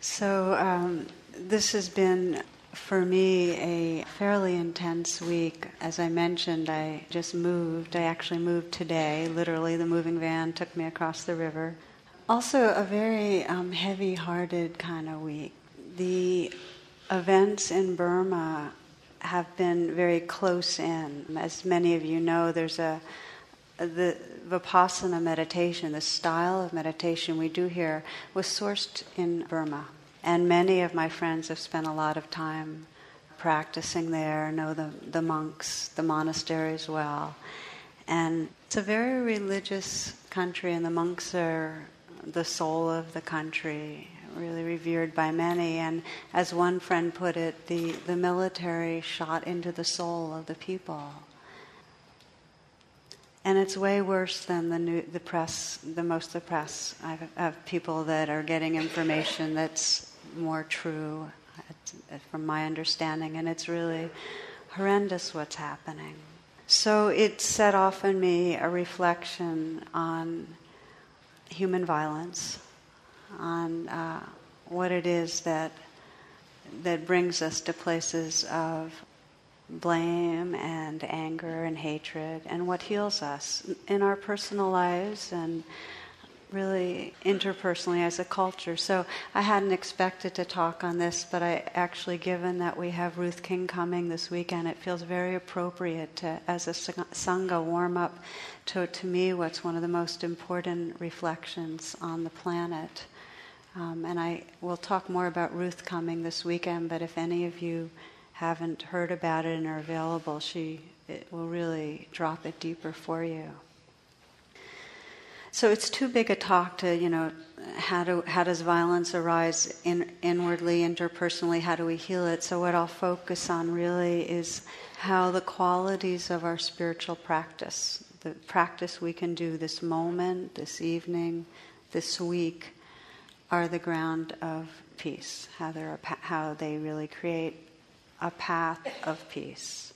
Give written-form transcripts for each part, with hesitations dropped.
This has been, for me, a fairly intense week. As I mentioned, I just moved. I actually moved today. Literally, the moving van took me across the river. Also, a very heavy-hearted kind of week. The events in Burma have been very close in. As many of you know, there's the Vipassana meditation, the style of meditation we do here, was sourced in Burma. And many of my friends have spent a lot of time practicing there, know the monks, the monasteries well. And it's a very religious country, and the monks are the soul of the country, really revered by many. And as one friend put it, the military shot into the soul of the people. And it's way worse than the press. Most of the press, I have people that are getting information that's more true, from my understanding, and it's really horrendous what's happening. So it set off in me a reflection on human violence, on what it is that brings us to places of blame and anger and hatred, and what heals us in our personal lives and really interpersonally as a culture. So I hadn't expected to talk on this, but I actually, given that we have Ruth King coming this weekend, it feels very appropriate to, as a Sangha, warm up to me what's one of the most important reflections on the planet. And I will talk more about Ruth coming this weekend, but if any of you haven't heard about it and are available, it will really drop it deeper for you. So it's too big a talk to, how does violence arise inwardly, interpersonally, how do we heal it? So what I'll focus on really is how the qualities of our spiritual practice, the practice we can do this moment, this evening, this week, are the ground of peace, how they really create a path of peace.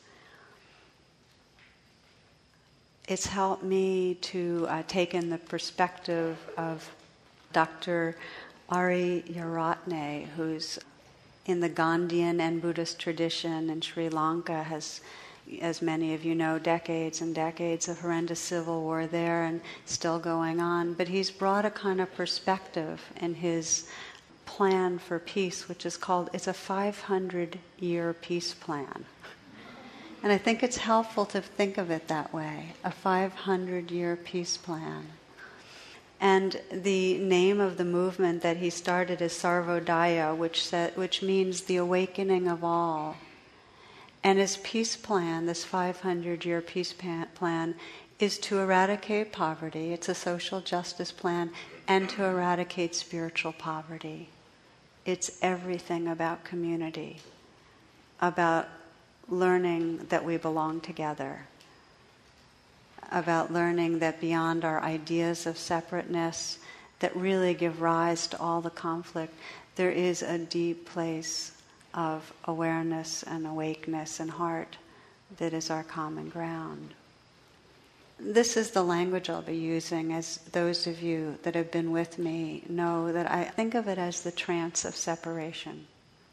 It's helped me to take in the perspective of Dr. Ariyaratne, who's in the Gandhian and Buddhist tradition in Sri Lanka, has, as many of you know, decades and decades of horrendous civil war there and still going on. But he's brought a kind of perspective in his plan for peace, which is it's a 500-year peace plan. And I think it's helpful to think of it that way, a 500-year peace plan. And the name of the movement that he started is Sarvodaya, which means the awakening of all. And his peace plan, this 500-year peace plan, is to eradicate poverty. It's a social justice plan, and to eradicate spiritual poverty. It's everything about community, about learning that we belong together, about learning that beyond our ideas of separateness that really give rise to all the conflict, there is a deep place of awareness and awakeness and heart that is our common ground. This is the language I'll be using, as those of you that have been with me know that I think of it as the trance of separation.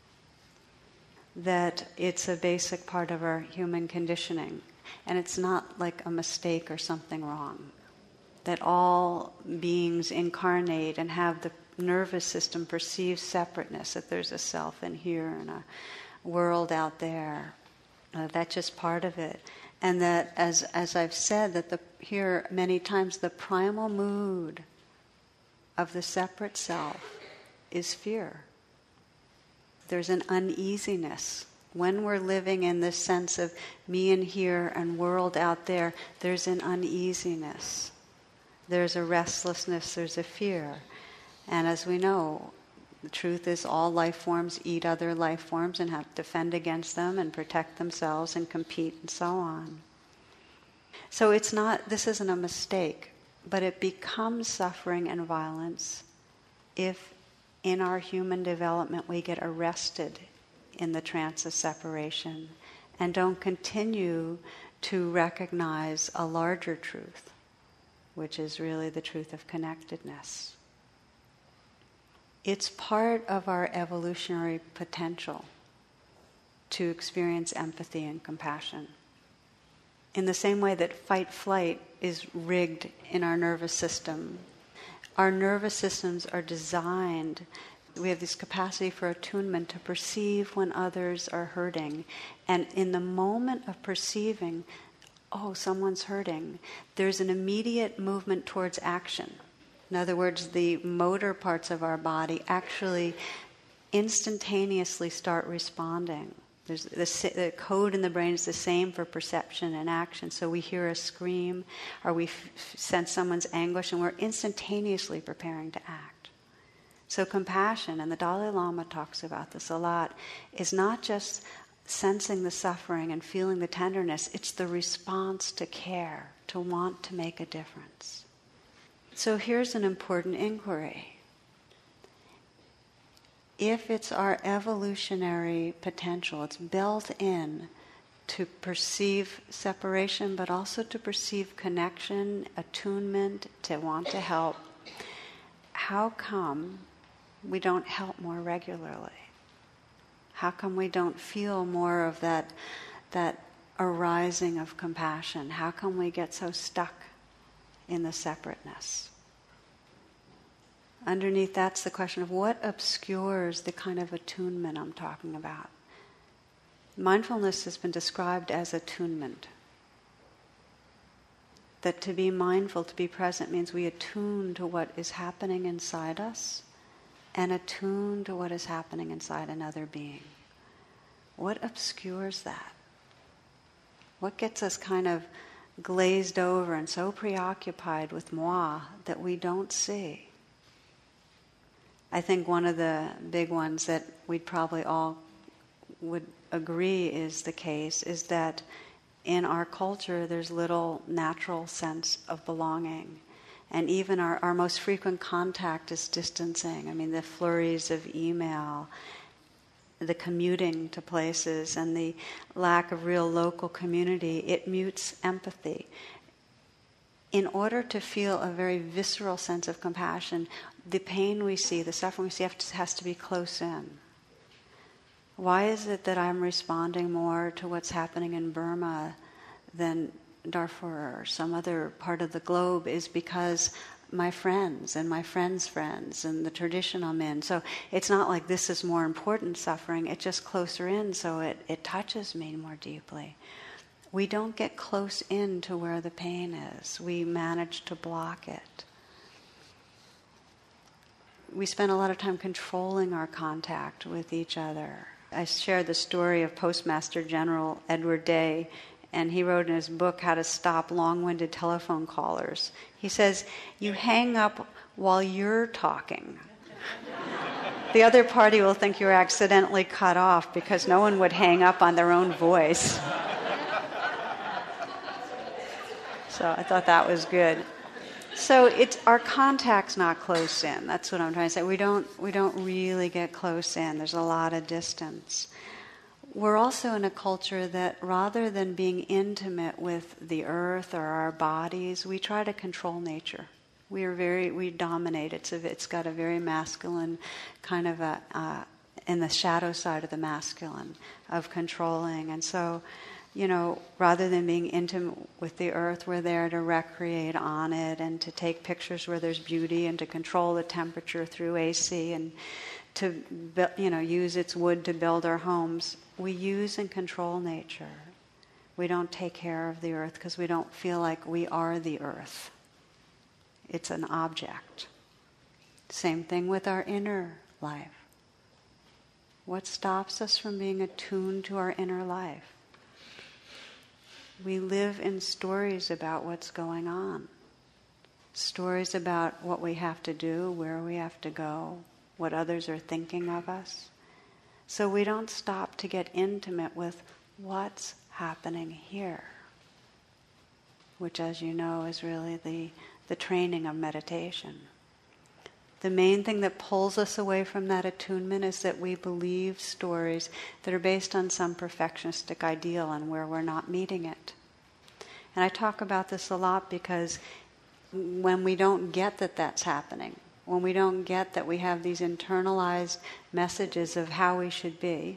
That it's a basic part of our human conditioning, and it's not like a mistake or something wrong. That all beings incarnate and have the nervous system perceive separateness, that there's a self in here and a world out there. That's just part of it. And that, as I've said, that here many times the primal mood of the separate self is fear. There's an uneasiness. When we're living in this sense of me in here and world out there, there's an uneasiness. There's a restlessness, there's a fear. And as we know, the truth is all life forms eat other life forms and have to defend against them and protect themselves and compete and so on. So this isn't a mistake, but it becomes suffering and violence if in our human development we get arrested in the trance of separation and don't continue to recognize a larger truth, which is really the truth of connectedness. It's part of our evolutionary potential to experience empathy and compassion. In the same way that fight-flight is rigged in our nervous system, our nervous systems are designed, we have this capacity for attunement to perceive when others are hurting. And in the moment of perceiving, oh, someone's hurting, there's an immediate movement towards action. In other words, the motor parts of our body actually instantaneously start responding. There's the code in the brain is the same for perception and action. So we hear a scream or we sense someone's anguish and we're instantaneously preparing to act. So compassion, and the Dalai Lama talks about this a lot, is not just sensing the suffering and feeling the tenderness, it's the response to care, to want to make a difference. So here's an important inquiry. If it's our evolutionary potential, it's built in to perceive separation, but also to perceive connection, attunement, to want to help, how come we don't help more regularly? How come we don't feel more of that arising of compassion? How come we get so stuck in the separateness? Underneath that's the question of what obscures the kind of attunement I'm talking about. Mindfulness has been described as attunement. That to be mindful, to be present, means we attune to what is happening inside us and attune to what is happening inside another being. What obscures that? What gets us kind of glazed over and so preoccupied with moi that we don't see? I think one of the big ones that we'd probably all would agree is the case is that in our culture there's little natural sense of belonging. And even our most frequent contact is distancing. I mean, the flurries of email, the commuting to places, and the lack of real local community, it mutes empathy. In order to feel a very visceral sense of compassion, the pain we see, the suffering we see, has to be close in. Why is it that I'm responding more to what's happening in Burma than Darfur or some other part of the globe? Is because my friends and my friends' friends and the tradition I'm in. So it's not like this is more important suffering, it's just closer in, so it touches me more deeply. We don't get close in to where the pain is. We manage to block it. We spend a lot of time controlling our contact with each other. I shared the story of Postmaster General Edward Day, and he wrote in his book How to Stop Long-Winded Telephone Callers. He says, you hang up while you're talking. The other party will think you're accidentally cut off because no one would hang up on their own voice. So I thought that was good. So it's our contact's not close in. That's what I'm trying to say. We don't really get close in. There's a lot of distance. We're also in a culture that rather than being intimate with the earth or our bodies, we try to control nature. We dominate. It's got a very masculine kind of in the shadow side of the masculine of controlling. And so, rather than being intimate with the earth, we're there to recreate on it and to take pictures where there's beauty and to control the temperature through AC and to use its wood to build our homes. We use and control nature. We don't take care of the earth because we don't feel like we are the earth. It's an object. Same thing with our inner life. What stops us from being attuned to our inner life? We live in stories about what's going on. Stories about what we have to do, where we have to go, what others are thinking of us. So we don't stop to get intimate with what's happening here, which, as you know, is really the training of meditation. The main thing that pulls us away from that attunement is that we believe stories that are based on some perfectionistic ideal and where we're not meeting it. And I talk about this a lot because when we don't get that that's happening, when we don't get that we have these internalized messages of how we should be,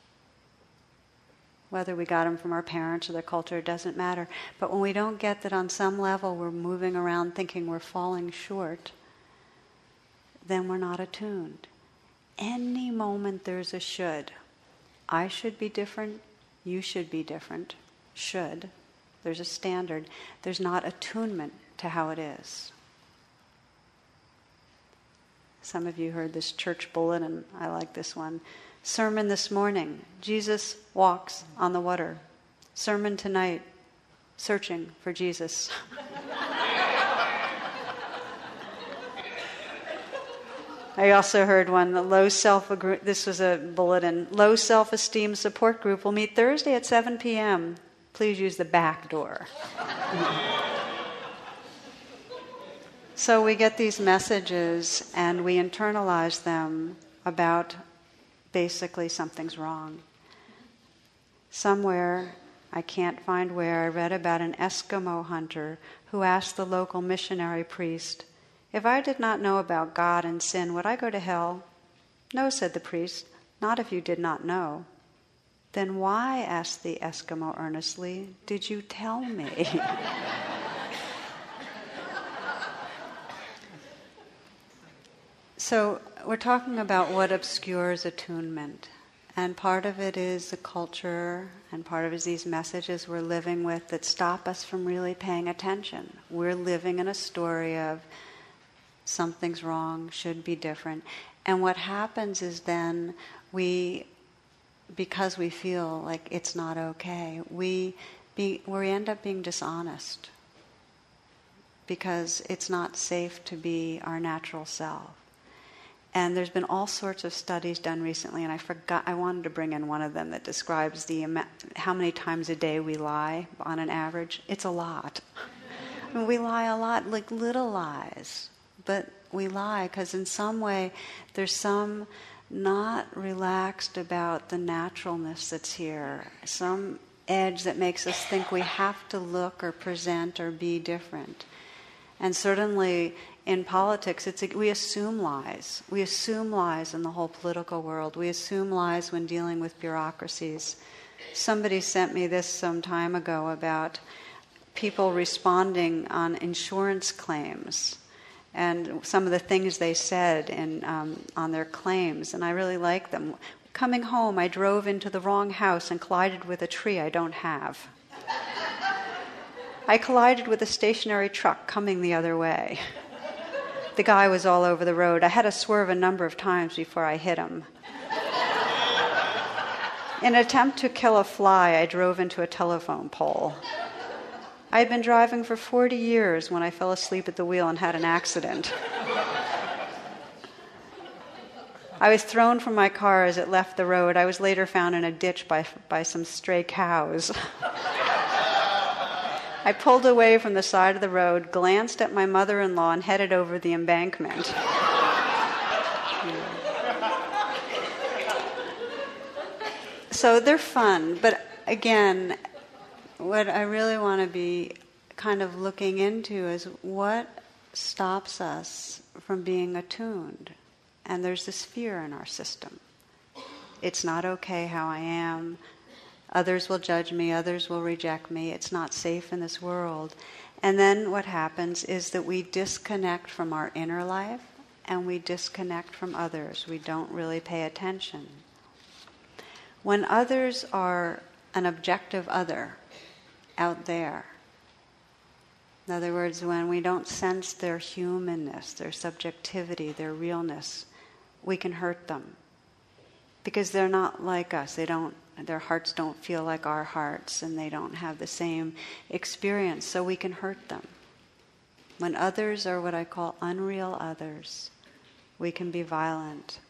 whether we got them from our parents or their culture, it doesn't matter. But when we don't get that on some level we're moving around thinking we're falling short, then we're not attuned. Any moment there's a should. I should be different, you should be different. Should. There's a standard. There's not attunement to how it is. Some of you heard this church bulletin. I like this one. Sermon this morning, Jesus walks on the water. Sermon tonight, searching for Jesus. I also heard one, this was a bulletin, low self-esteem support group will meet Thursday at 7 p.m. Please use the back door. So we get these messages and we internalize them about basically something's wrong. Somewhere, I can't find where, I read about an Eskimo hunter who asked the local missionary priest, "If I did not know about God and sin, would I go to hell?" "No," said the priest, "not if you did not know." "Then why," asked the Eskimo earnestly, "did you tell me?" So we're talking about what obscures attunement. And part of it is the culture, and part of it is these messages we're living with that stop us from really paying attention. We're living in a story of something's wrong, should be different. And what happens is then because we feel like it's not okay, we end up being dishonest because it's not safe to be our natural self. And there's been all sorts of studies done recently, and I wanted to bring in one of them that describes how many times a day we lie on an average. It's a lot. I mean, we lie a lot, like little lies. But we lie because in some way there's some not relaxed about the naturalness that's here, some edge that makes us think we have to look or present or be different. And certainly in politics, we assume lies. We assume lies in the whole political world. We assume lies when dealing with bureaucracies. Somebody sent me this some time ago about people responding on insurance claims and some of the things they said on their claims, and I really like them. "Coming home, I drove into the wrong house and collided with a tree I don't have. I collided with a stationary truck coming the other way. The guy was all over the road. I had to swerve a number of times before I hit him. In an attempt to kill a fly, I drove into a telephone pole. I had been driving for 40 years when I fell asleep at the wheel and had an accident. I was thrown from my car as it left the road. I was later found in a ditch by some stray cows. I pulled away from the side of the road, glanced at my mother-in-law, and headed over the embankment." So they're fun, but again, what I really want to be kind of looking into is what stops us from being attuned. And there's this fear in our system. It's not okay how I am. Others will judge me. Others will reject me. It's not safe in this world. And then what happens is that we disconnect from our inner life and we disconnect from others. We don't really pay attention. When others are an objective other out there, in other words, when we don't sense their humanness, their subjectivity, their realness, we can hurt them. Because they're not like us. Their hearts don't feel like our hearts, and they don't have the same experience, so we can hurt them. When others are what I call unreal others, we can be violent.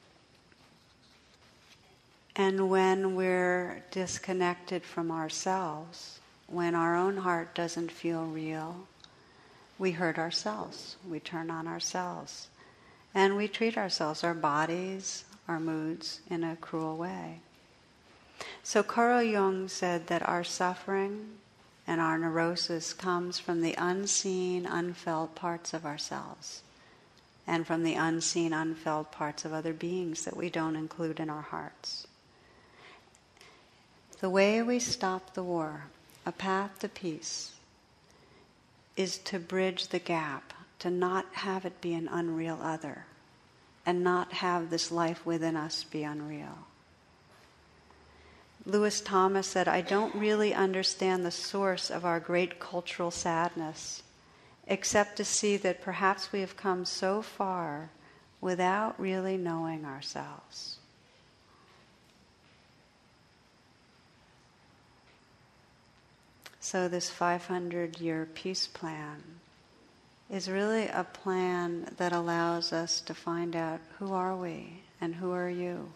And when we're disconnected from ourselves, when our own heart doesn't feel real, we hurt ourselves. We turn on ourselves. And we treat ourselves, our bodies, our moods, in a cruel way. So Carl Jung said that our suffering and our neurosis comes from the unseen, unfelt parts of ourselves. and from the unseen, unfelt parts of other beings that we don't include in our hearts. The way we stop the war, a path to peace, is to bridge the gap, to not have it be an unreal other, and not have this life within us be unreal. Lewis Thomas said, "I don't really understand the source of our great cultural sadness, except to see that perhaps we have come so far without really knowing ourselves." So this 500-year peace plan is really a plan that allows us to find out who are we and who are you.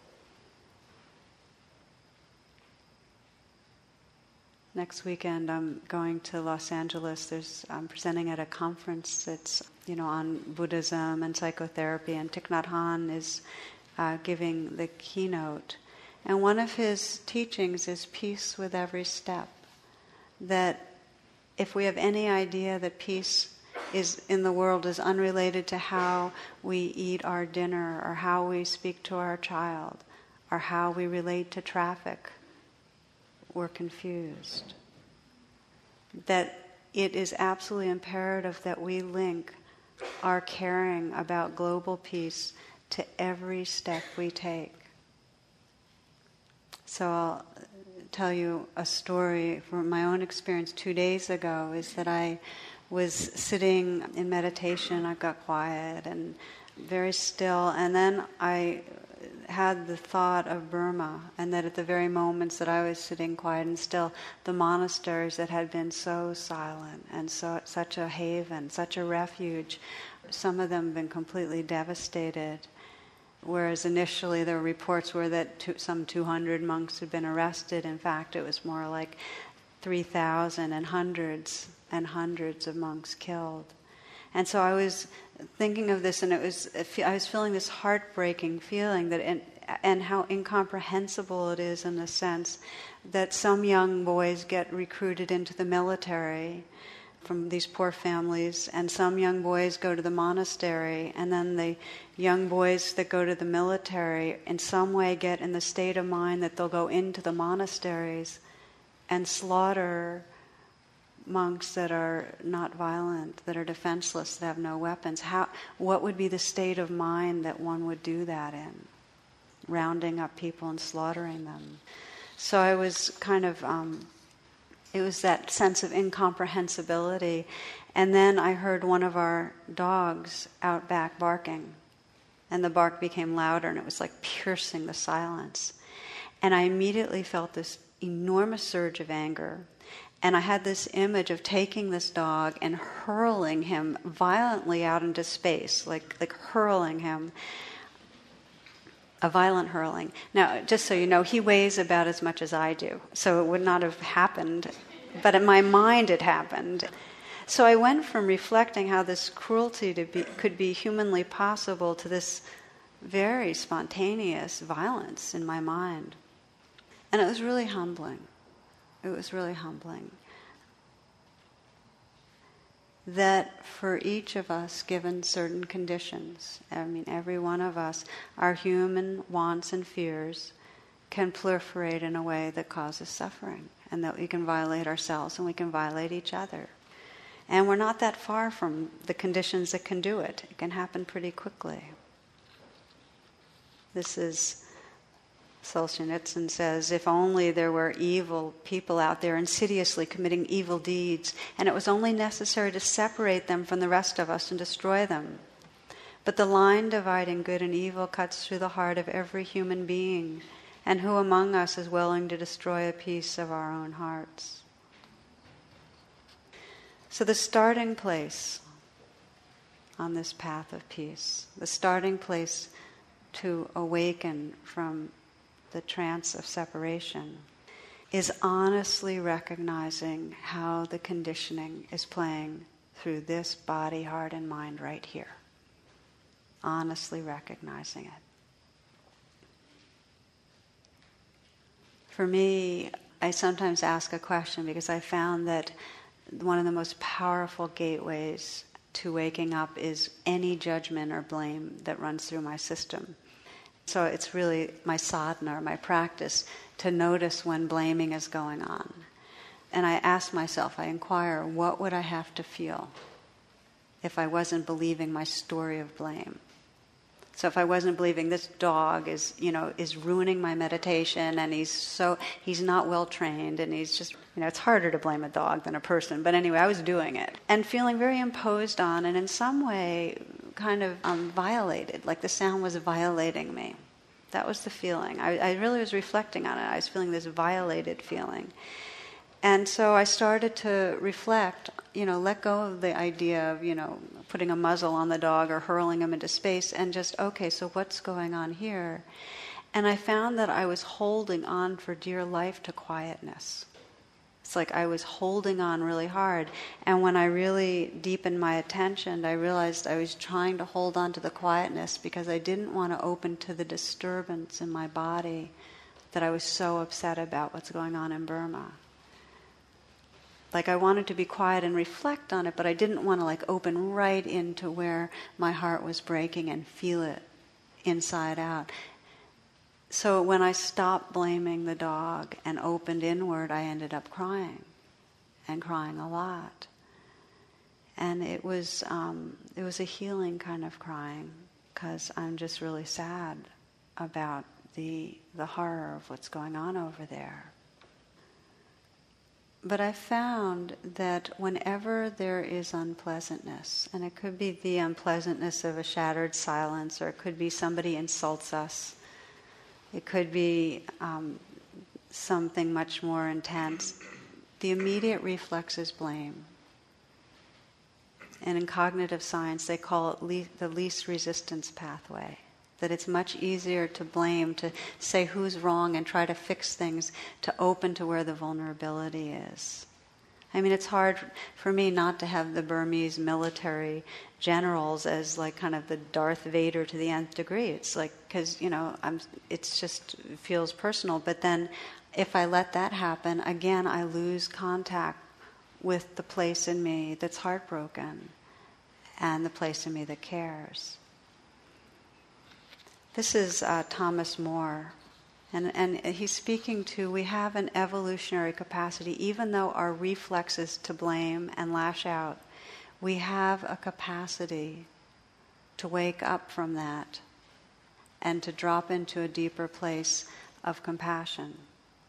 Next weekend I'm going to Los Angeles. I'm presenting at a conference that's on Buddhism and psychotherapy, and Thich Nhat Hanh is giving the keynote. And one of his teachings is peace with every step. That if we have any idea that peace is in the world is unrelated to how we eat our dinner or how we speak to our child or how we relate to traffic, we're confused. That it is absolutely imperative that we link our caring about global peace to every step we take. So I'll tell you a story from my own experience 2 days ago, is that I was sitting in meditation. I got quiet and very still, and then I had the thought of Burma, and that at the very moments that I was sitting quiet and still, the monasteries that had been so silent and such a haven, such a refuge, some of them have been completely devastated. Whereas initially the reports were that some 200 monks had been arrested. In fact, it was more like 3,000 and hundreds of monks killed. And so I was thinking of this, and I was feeling this heartbreaking feeling that, and how incomprehensible it is in the sense that some young boys get recruited into the military from these poor families, and some young boys go to the monastery, and then the young boys that go to the military in some way get in the state of mind that they'll go into the monasteries and slaughter monks that are not violent, that are defenseless, that have no weapons. What would be the state of mind that one would do that in? Rounding up people and slaughtering them. So I was kind of... it was that sense of incomprehensibility. And then I heard one of our dogs out back barking. And the bark became louder, and it was like piercing the silence. And I immediately felt this enormous surge of anger. And I had this image of taking this dog and hurling him violently out into space, like hurling him. A violent hurling. Now, just so you know, he weighs about as much as I do, so it would not have happened, but in my mind it happened. So I went from reflecting how this cruelty could be humanly possible to this very spontaneous violence in my mind. And it was really humbling. It was really humbling. That for each of us, given certain conditions, every one of us, our human wants and fears can proliferate in a way that causes suffering, and that we can violate ourselves and we can violate each other. And we're not that far from the conditions that can do it. It can happen pretty quickly. This is... Solzhenitsyn says, if only there were evil people out there insidiously committing evil deeds, and it was only necessary to separate them from the rest of us and destroy them. But the line dividing good and evil cuts through the heart of every human being, and who among us is willing to destroy a piece of our own hearts? So the starting place on this path of peace, the starting place to awaken from the trance of separation, is honestly recognizing how the conditioning is playing through this body, heart, and mind right here. Honestly recognizing it. For me, I sometimes ask a question because I found that one of the most powerful gateways to waking up is any judgment or blame that runs through my system. So it's really my sadhana, or my practice, to notice when blaming is going on. And I ask myself, I inquire, what would I have to feel if I wasn't believing my story of blame? So if I wasn't believing this dog is ruining my meditation, and he's not well trained, and he's just, it's harder to blame a dog than a person. But anyway, I was doing it and feeling very imposed on, and in some way kind of violated, like the sound was violating me. That was the feeling. I really was reflecting on it. I was feeling this violated feeling. And so I started to reflect, let go of the idea of, putting a muzzle on the dog or hurling him into space, and just, okay, so what's going on here? And I found that I was holding on for dear life to quietness. It's like I was holding on really hard. And when I really deepened my attention, I realized I was trying to hold on to the quietness because I didn't want to open to the disturbance in my body that I was so upset about what's going on in Burma. Like I wanted to be quiet and reflect on it, but I didn't want to open right into where my heart was breaking and feel it inside out. So when I stopped blaming the dog and opened inward, I ended up crying, and crying a lot. And it was a healing kind of crying, because I'm just really sad about the horror of what's going on over there. But I found that whenever there is unpleasantness, and it could be the unpleasantness of a shattered silence, or it could be somebody insults us, it could be something much more intense, the immediate reflex is blame. And in cognitive science, they call it the least resistance pathway. That it's much easier to blame, to say who's wrong and try to fix things, to open to where the vulnerability is. I mean, it's hard for me not to have the Burmese military generals as kind of the Darth Vader to the nth degree. It's because, it's just, it feels personal. But then if I let that happen, again, I lose contact with the place in me that's heartbroken and the place in me that cares. This is Thomas More, and he's speaking to, we have an evolutionary capacity, even though our reflexes to blame and lash out, we have a capacity to wake up from that and to drop into a deeper place of compassion.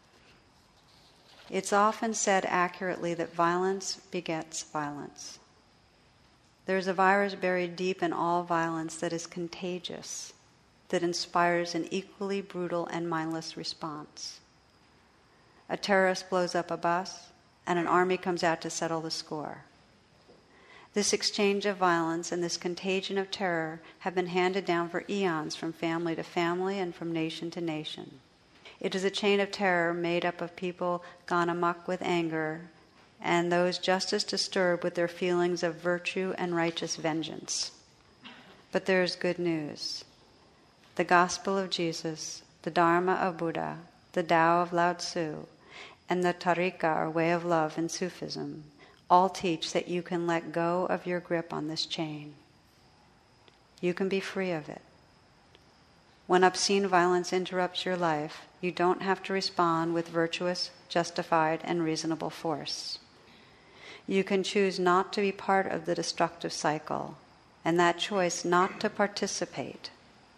It's often said accurately that violence begets violence. There's a virus buried deep in all violence that is contagious, that inspires an equally brutal and mindless response. A terrorist blows up a bus, and an army comes out to settle the score. This exchange of violence and this contagion of terror have been handed down for eons from family to family and from nation to nation. It is a chain of terror made up of people gone amok with anger and those just as disturbed with their feelings of virtue and righteous vengeance. But there is good news. The Gospel of Jesus, the Dharma of Buddha, the Tao of Lao Tzu, and the Tariqa, or way of love in Sufism, all teach that you can let go of your grip on this chain. You can be free of it. When obscene violence interrupts your life, you don't have to respond with virtuous, justified, and reasonable force. You can choose not to be part of the destructive cycle, and that choice not to participate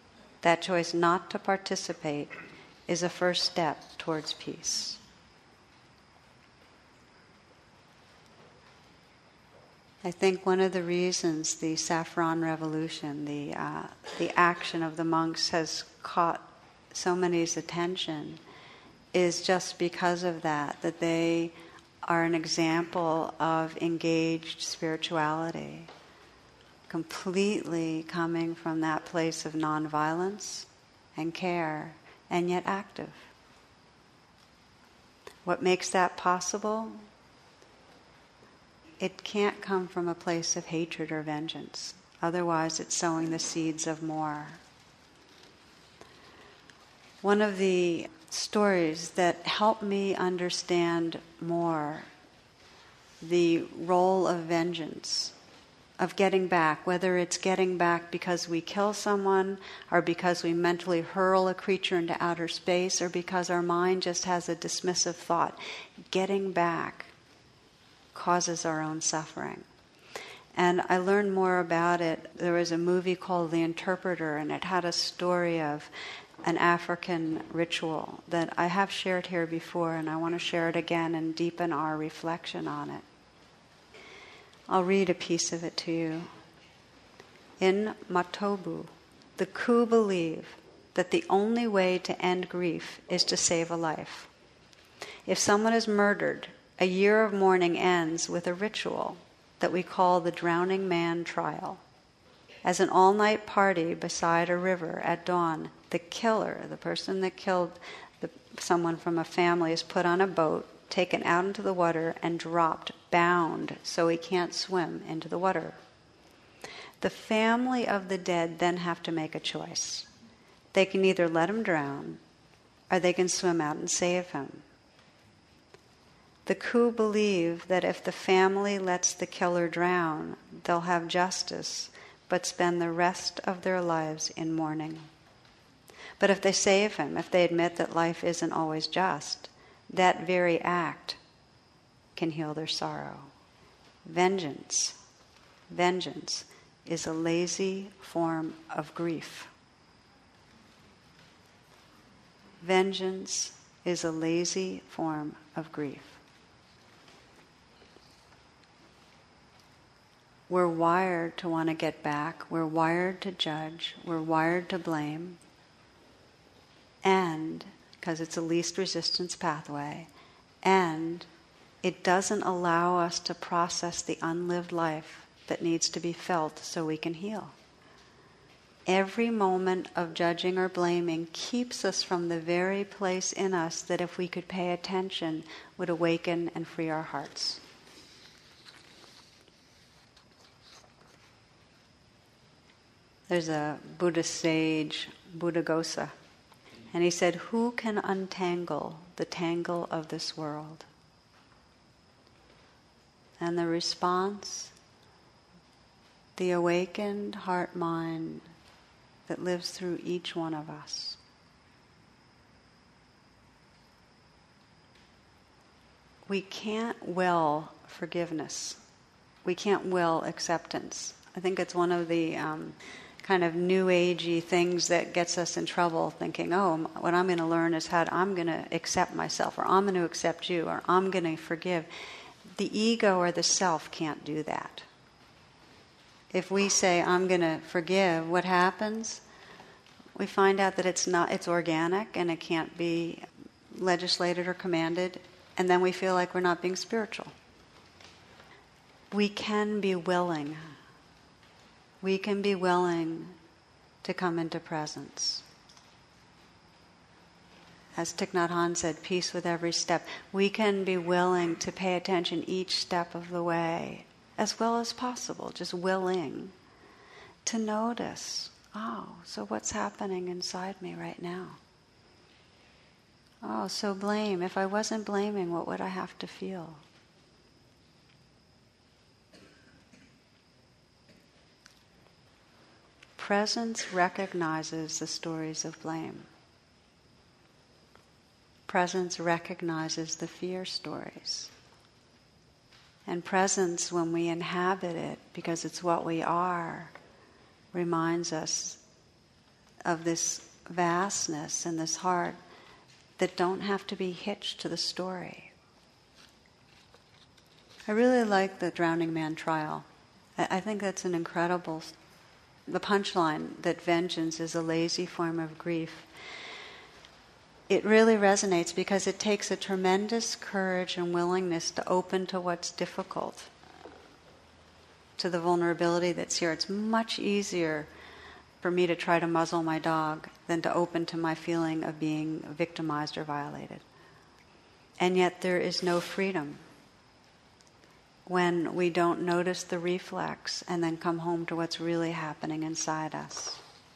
is a first step towards peace. I think one of the reasons the Saffron Revolution, the action of the monks, has caught so many's attention is just because of that they are an example of engaged spirituality, completely coming from that place of nonviolence and care, and yet active. What makes that possible? It can't come from a place of hatred or vengeance. Otherwise, it's sowing the seeds of more. One of the stories that helped me understand more the role of vengeance of getting back, whether it's getting back because we kill someone, or because we mentally hurl a creature into outer space, or because our mind just has a dismissive thought. Getting back causes our own suffering. And I learned more about it. There was a movie called The Interpreter, and it had a story of an African ritual that I have shared here before, and I want to share it again and deepen our reflection on it. I'll read a piece of it to you. In Matobu, the Ku believe that the only way to end grief is to save a life. If someone is murdered, a year of mourning ends with a ritual that we call the Drowning Man Trial. As an all-night party beside a river at dawn, the killer, the person that killed someone from a family, is put on a boat, taken out into the water, and dropped, bound, so he can't swim into the water. The family of the dead then have to make a choice. They can either let him drown, or they can swim out and save him. The Ku believe that if the family lets the killer drown, they'll have justice, but spend the rest of their lives in mourning. But if they save him, if they admit that life isn't always just, that very act can heal their sorrow. Vengeance is a lazy form of grief. Vengeance is a lazy form of grief. We're wired to want to get back. We're wired to judge. We're wired to blame. And, because it's a least resistance pathway, and it doesn't allow us to process the unlived life that needs to be felt so we can heal. Every moment of judging or blaming keeps us from the very place in us that, if we could pay attention, would awaken and free our hearts. There's a Buddhist sage, Buddhaghosa, and he said, "Who can untangle the tangle of this world?" And the response, the awakened heart-mind that lives through each one of us. We can't will forgiveness. We can't will acceptance. I think it's one of the kind of new agey things that gets us in trouble, thinking, oh, what I'm going to learn is how I'm going to accept myself, or I'm going to accept you, or I'm going to forgive. The ego or the self can't do that. If we say, I'm going to forgive, what happens? We find out that it's organic and it can't be legislated or commanded, and then we feel like we're not being spiritual. We can be willing. We can be willing to come into presence. As Thich Nhat Hanh said, peace with every step. We can be willing to pay attention each step of the way, as well as possible, just willing to notice, oh, so what's happening inside me right now? Oh, so blame. If I wasn't blaming, what would I have to feel? Presence recognizes the stories of blame. Presence recognizes the fear stories. And presence, when we inhabit it, because it's what we are, reminds us of this vastness and this heart that don't have to be hitched to the story. I really like the Drowning Man trial. I think that's an incredible. The punchline that vengeance is a lazy form of grief, it really resonates because it takes a tremendous courage and willingness to open to what's difficult, to the vulnerability that's here. It's much easier for me to try to muzzle my dog than to open to my feeling of being victimized or violated. And yet there is no freedom when we don't notice the reflex and then come home to what's really happening inside us.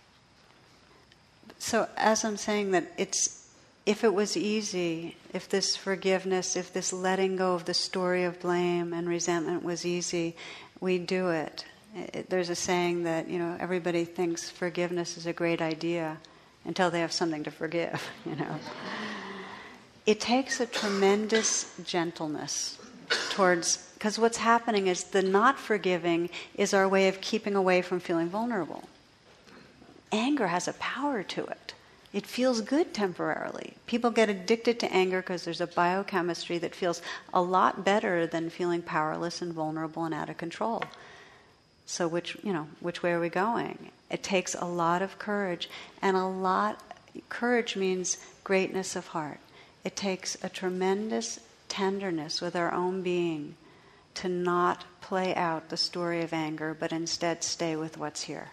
So as I'm saying that, if it was easy, if this forgiveness, if this letting go of the story of blame and resentment was easy, we'd do it. There's a saying that, everybody thinks forgiveness is a great idea until they have something to forgive. It takes a tremendous gentleness towards, because what's happening is the not forgiving is our way of keeping away from feeling vulnerable. Anger has a power to it. It feels good temporarily. People get addicted to anger because there's a biochemistry that feels a lot better than feeling powerless and vulnerable and out of control. So which way are we going? It takes a lot of courage, and courage means greatness of heart. It takes a tremendous tenderness with our own being to not play out the story of anger, but instead stay with what's here.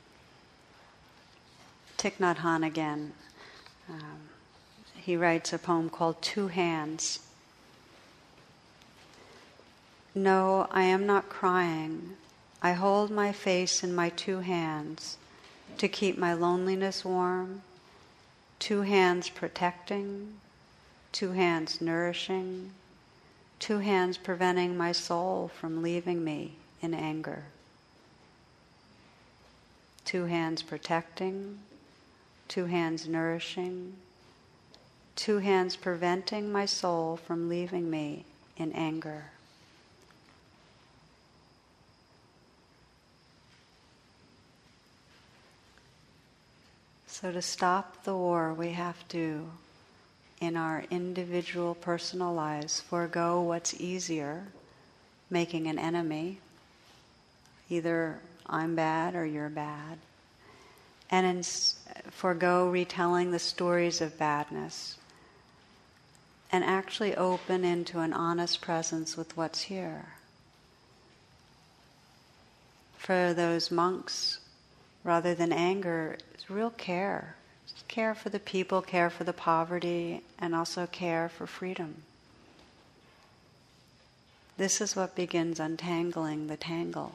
Thich Nhat Hanh again, he writes a poem called Two Hands. No, I am not crying. I hold my face in my two hands to keep my loneliness warm, two hands protecting, two hands nourishing, two hands preventing my soul from leaving me in anger. Two hands protecting, two hands nourishing, two hands preventing my soul from leaving me in anger. So to stop the war, we have to, in our individual personal lives, forego what's easier, making an enemy. Either I'm bad or you're bad. And forego retelling the stories of badness. And actually open into an honest presence with what's here. For those monks, rather than anger, it's real care. It's care for the people, care for the poverty, and also care for freedom. This is what begins untangling the tangle.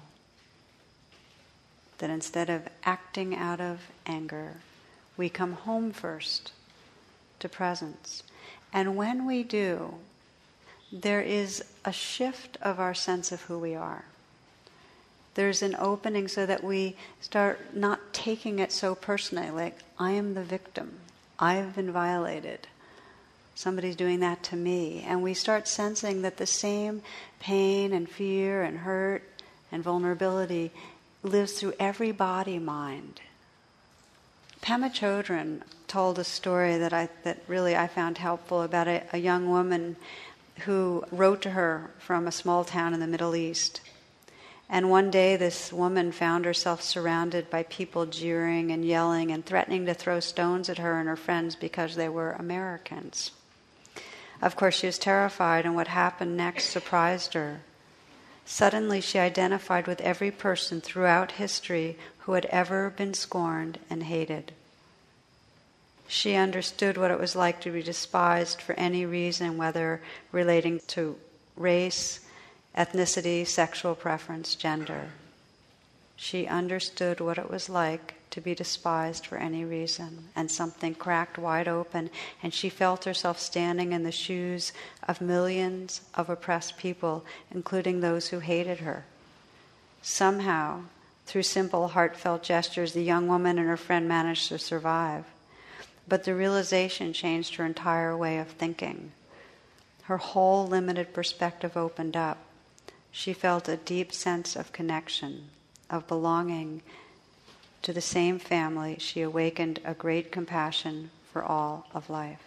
That instead of acting out of anger, we come home first to presence. And when we do, there is a shift of our sense of who we are. There's an opening so that we start not taking it so personally, like, I am the victim. I've been violated. Somebody's doing that to me. And we start sensing that the same pain and fear and hurt and vulnerability lives through every body mind. Pema Chodron told a story that really I found helpful about a young woman who wrote to her from a small town in the Middle East. And one day this woman found herself surrounded by people jeering and yelling and threatening to throw stones at her and her friends because they were Americans. Of course, she was terrified, and what happened next surprised her. Suddenly, she identified with every person throughout history who had ever been scorned and hated. She understood what it was like to be despised for any reason, whether relating to race, ethnicity, sexual preference, gender. She understood what it was like to be despised for any reason, and something cracked wide open, and she felt herself standing in the shoes of millions of oppressed people, including those who hated her. Somehow, through simple, heartfelt gestures, the young woman and her friend managed to survive. But the realization changed her entire way of thinking. Her whole limited perspective opened up. She felt a deep sense of connection, of belonging to the same family. She awakened a great compassion for all of life.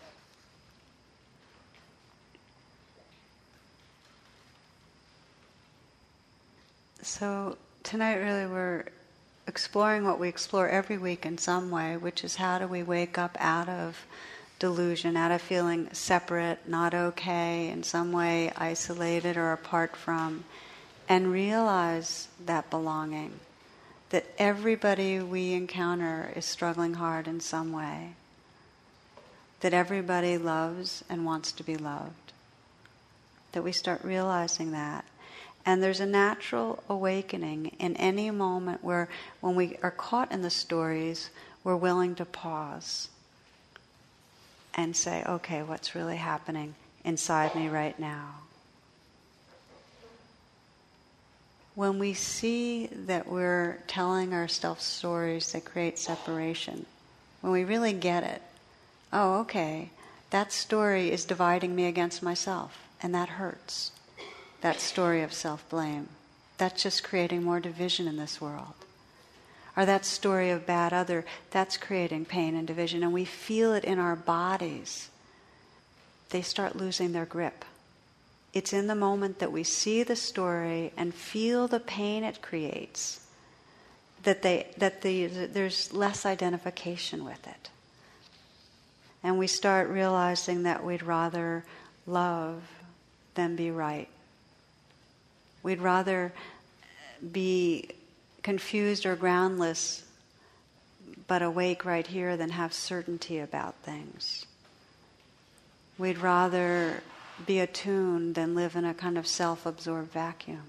So tonight really we're exploring what we explore every week in some way, which is how do we wake up out of delusion, out of feeling separate, not okay, in some way isolated or apart from, and realize that belonging, that everybody we encounter is struggling hard in some way, that everybody loves and wants to be loved, that we start realizing that. And there's a natural awakening in any moment where, when we are caught in the stories, we're willing to pause and say, okay, what's really happening inside me right now? when we see that we're telling ourselves stories that create separation, when we really get it, oh, okay, that story is dividing me against myself, and that hurts. That story of self-blame. That's just creating more division in this world. Or that story of bad other, that's creating pain and division, and we feel it in our bodies. They start losing their grip. It's in the moment that we see the story and feel the pain it creates that there's less identification with it. And we start realizing that we'd rather love than be right. We'd rather be confused or groundless but awake right here than have certainty about things. We'd rather be attuned than live in a kind of self-absorbed vacuum.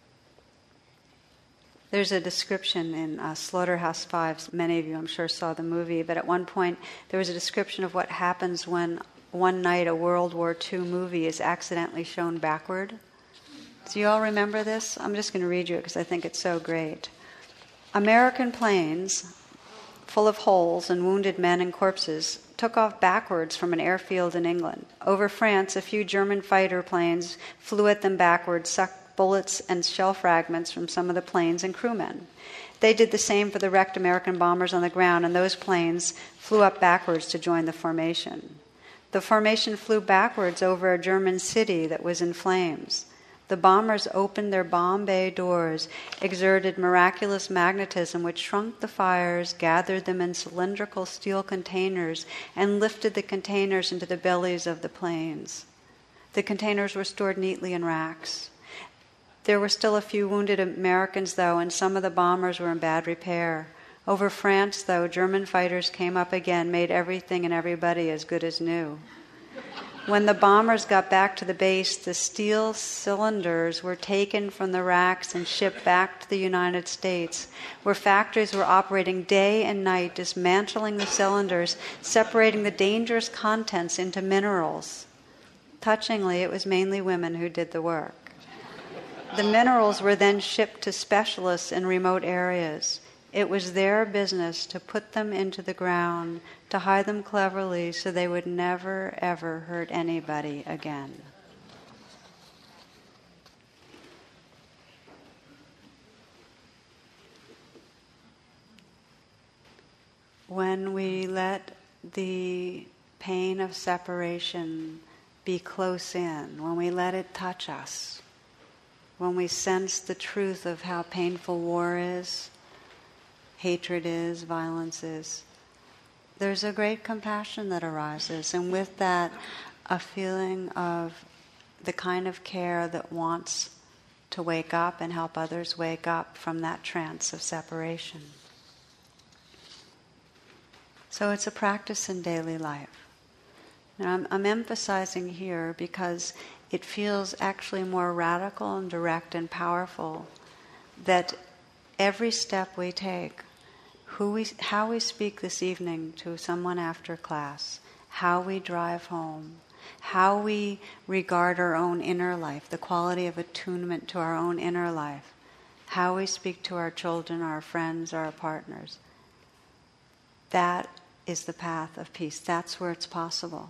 There's a description in Slaughterhouse-Five. Many of you, I'm sure, saw the movie, but at one point there was a description of what happens when one night a World War II movie is accidentally shown backward. Do you all remember this? I'm just going to read you it because I think it's so great. American planes, full of holes and wounded men and corpses, took off backwards from an airfield in England. Over France, a few German fighter planes flew at them backwards, sucked bullets and shell fragments from some of the planes and crewmen. They did the same for the wrecked American bombers on the ground, and those planes flew up backwards to join the formation. The formation flew backwards over a German city that was in flames. The bombers opened their bomb bay doors, exerted miraculous magnetism which shrunk the fires, gathered them in cylindrical steel containers, and lifted the containers into the bellies of the planes. The containers were stored neatly in racks. There were still a few wounded Americans, though, and some of the bombers were in bad repair. Over France, though, German fighters came up again, made everything and everybody as good as new. When the bombers got back to the base, the steel cylinders were taken from the racks and shipped back to the United States, where factories were operating day and night, dismantling the cylinders, separating the dangerous contents into minerals. Touchingly, it was mainly women who did the work. The minerals were then shipped to specialists in remote areas. It was their business to put them into the ground, to hide them cleverly so they would never, ever hurt anybody again. When we let the pain of separation be close in, when we let it touch us, when we sense the truth of how painful war is, hatred is, violence is, there's a great compassion that arises, and with that, a feeling of the kind of care that wants to wake up and help others wake up from that trance of separation. So it's a practice in daily life. And I'm emphasizing here because it feels actually more radical and direct and powerful that every step we take, how we speak this evening to someone after class, how we drive home, how we regard our own inner life, the quality of attunement to our own inner life, how we speak to our children, our friends, our partners, that is the path of peace. That's where it's possible.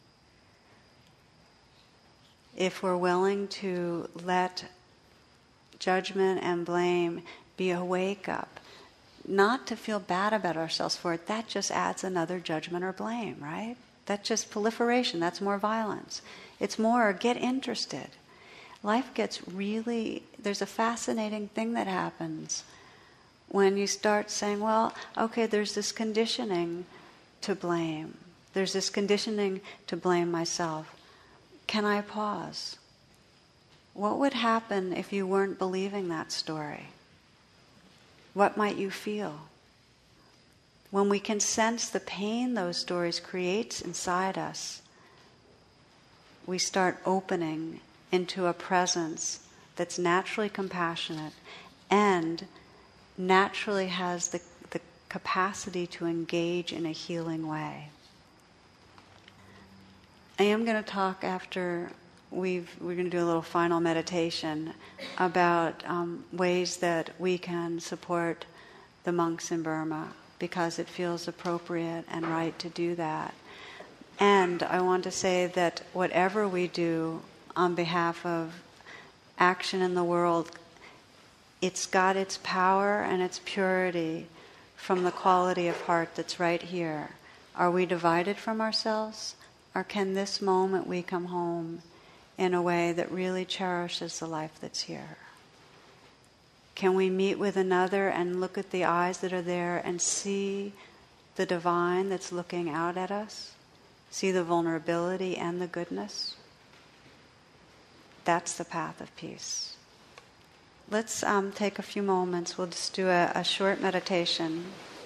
If we're willing to let judgment and blame be a wake-up, not to feel bad about ourselves for it, that just adds another judgment or blame, right? That's just proliferation, that's more violence. It's more, get interested. Life gets really, there's a fascinating thing that happens when you start saying, well, okay, there's this conditioning to blame. There's this conditioning to blame myself. Can I pause? What would happen if you weren't believing that story? What might you feel? When we can sense the pain those stories create inside us, we start opening into a presence that's naturally compassionate and naturally has the capacity to engage in a healing way. I am going to talk after we're going to do a little final meditation about ways that we can support the monks in Burma, because it feels appropriate and right to do that. And I want to say that whatever we do on behalf of action in the world, it's got its power and its purity from the quality of heart that's right here. Are we divided from ourselves? Or can this moment we come home in a way that really cherishes the life that's here? Can we meet with another and look at the eyes that are there and see the divine that's looking out at us? See the vulnerability and the goodness? That's the path of peace. Let's take a few moments. We'll just do a short meditation.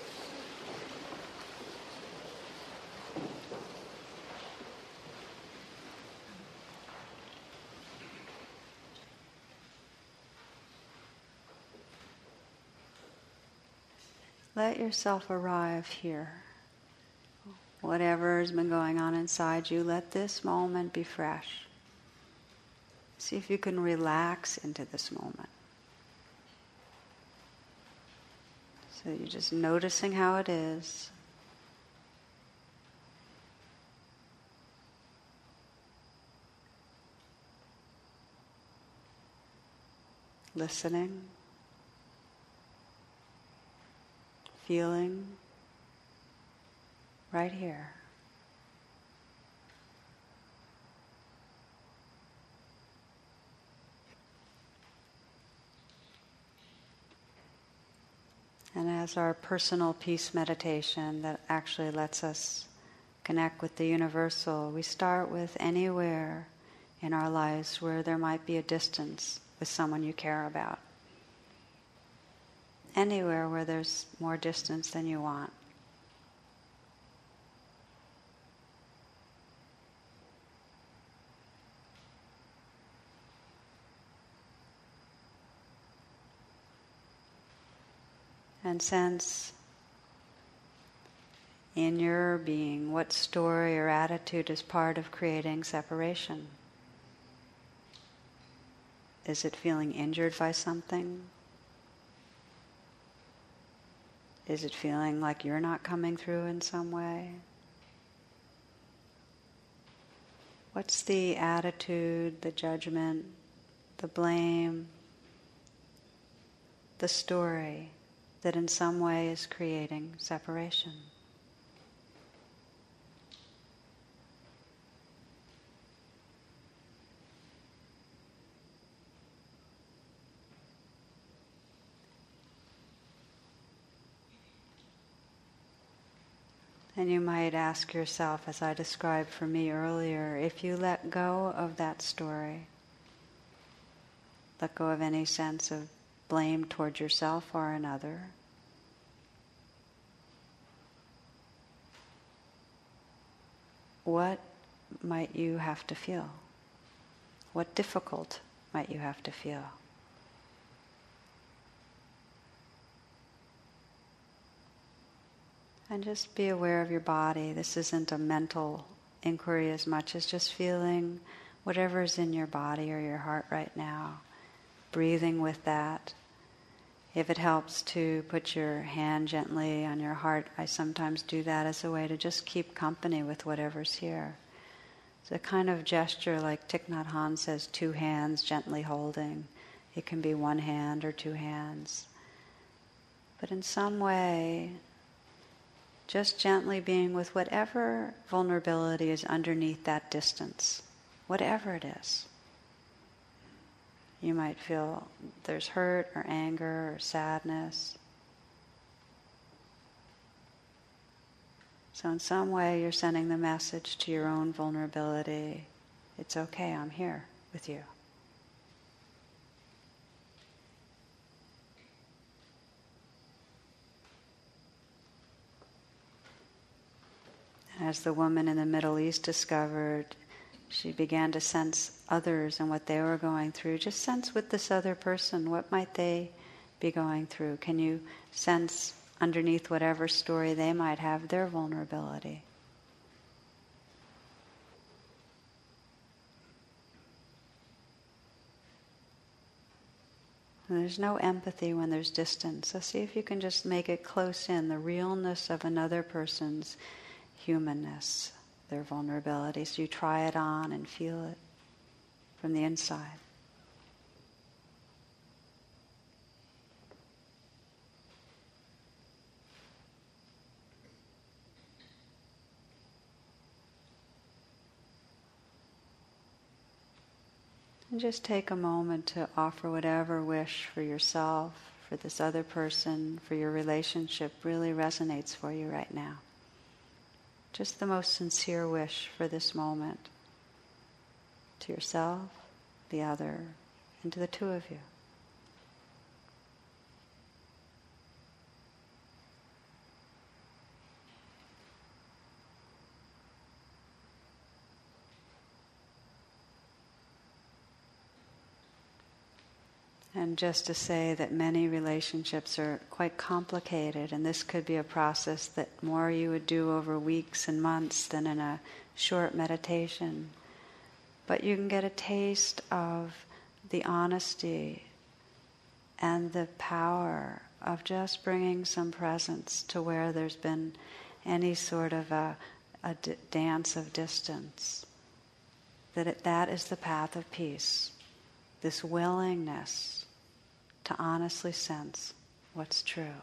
Let yourself arrive here. Whatever has been going on inside you, let this moment be fresh. See if you can relax into this moment. So you're just noticing how it is. Listening. Feeling. Right here. And as our personal peace meditation that actually lets us connect with the universal, we start with anywhere in our lives where there might be a distance with someone you care about. Anywhere where there's more distance than you want. And sense in your being what story or attitude is part of creating separation. Is it feeling injured by something? Is it feeling like you're not coming through in some way? What's the attitude, the judgment, the blame, the story that in some way is creating separation? And you might ask yourself, as I described for me earlier, if you let go of that story, let go of any sense of blame toward yourself or another, what might you have to feel? What difficult might you have to feel? And just be aware of your body. This isn't a mental inquiry as much as just feeling whatever is in your body or your heart right now. Breathing with that. If it helps to put your hand gently on your heart, I sometimes do that as a way to just keep company with whatever's here. It's a kind of gesture like Thich Nhat Hanh says, 2 hands gently holding. It can be 1 hand or 2 hands. But in some way, just gently being with whatever vulnerability is underneath that distance, whatever it is. You might feel there's hurt or anger or sadness. So in some way you're sending the message to your own vulnerability, it's okay, I'm here with you. As the woman in the Middle East discovered, she began to sense others and what they were going through. Just sense with this other person, what might they be going through? Can you sense underneath whatever story they might have their vulnerability? And there's no empathy when there's distance. So see if you can just make it close in, the realness of another person's humanness, their vulnerability. So you try it on and feel it from the inside. And just take a moment to offer whatever wish for yourself, for this other person, for your relationship really resonates for you right now. Just the most sincere wish for this moment. To yourself, the other, and to the two of you. And just to say that many relationships are quite complicated, and this could be a process that more you would do over weeks and months than in a short meditation. But you can get a taste of the honesty and the power of just bringing some presence to where there's been any sort of a dance of distance. That is the path of peace. This willingness to honestly sense what's true.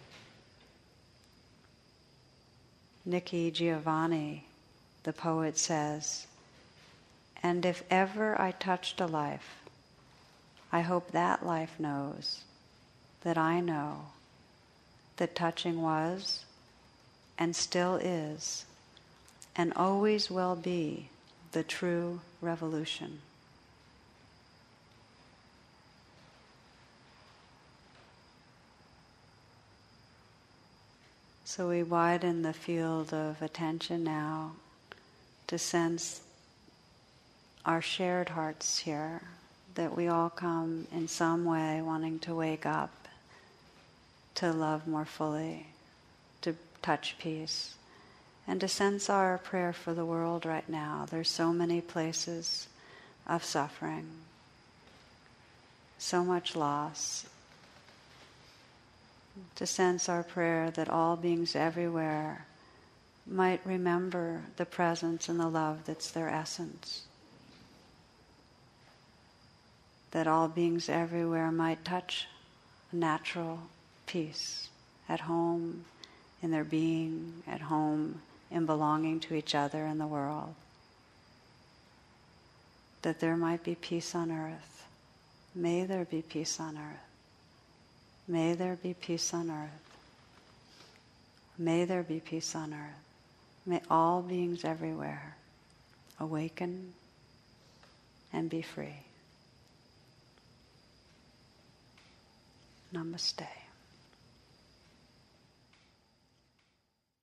Nikki Giovanni, the poet, says, "And if ever I touched a life, I hope that life knows that I know that touching was and still is and always will be the true revolution." So we widen the field of attention now to sense our shared hearts here, that we all come in some way wanting to wake up, to love more fully, to touch peace, and to sense our prayer for the world right now. There's so many places of suffering, so much loss. To sense our prayer that all beings everywhere might remember the presence and the love that's their essence. That all beings everywhere might touch natural peace at home, in their being, at home, in belonging to each other and the world. That there might be peace on earth. May there be peace on earth. May there be peace on earth. May there be peace on earth. May all beings everywhere awaken and be free. Namaste.